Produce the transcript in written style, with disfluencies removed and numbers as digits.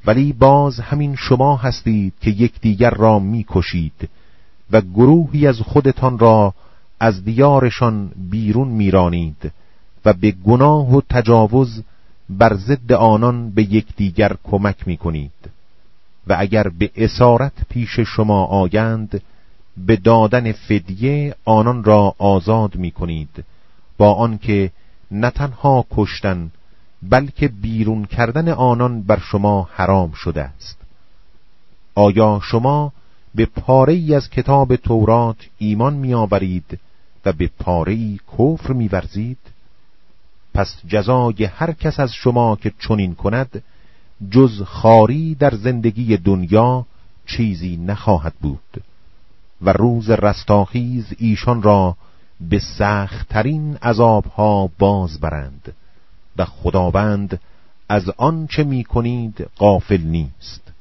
ولی باز همین شما هستید که یکدیگر را می‌کشید و گروهی از خودتان را از دیارشان بیرون می‌رانید و به گناه و تجاوز بر ضد آنان به یکدیگر کمک می‌کنید. و اگر به اسارت پیش شما آیند، به دادن فدیه آنان را آزاد می‌کنید، با آنکه نه تنها کشتن بلکه بیرون کردن آنان بر شما حرام شده است. آیا شما به پاره‌ای از کتاب تورات ایمان می‌آورید و به پاره‌ای کفر می‌ورزید؟ پس جزای هر کس از شما که چنین کند جز خواری در زندگی دنیا چیزی نخواهد بود و روز رستاخیز ایشان را به سخت‌ترین عذابها باز برند و خداوند از آن چه می‌کنید غافل نیست.